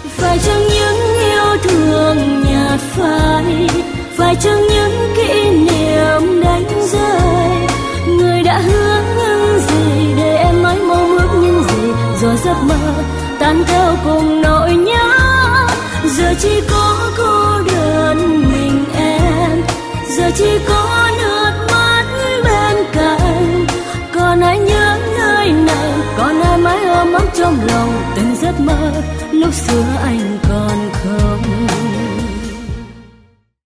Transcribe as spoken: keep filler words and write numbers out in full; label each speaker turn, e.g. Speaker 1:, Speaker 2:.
Speaker 1: Phải chăng những yêu thương nhạt phai, phải chăng những kỷ niệm đánh rơi, người đã hứa những gì để em mãi mong ước những gì, rồi giấc mơ tan theo cùng nỗi nhớ. Giờ chỉ có cô đơn mình em, giờ chỉ có nước mắt bên cạnh. Còn ai nhớ nơi này, còn ai mãi ôm ấp trong lòng từng giấc mơ lúc xưa anh còn không.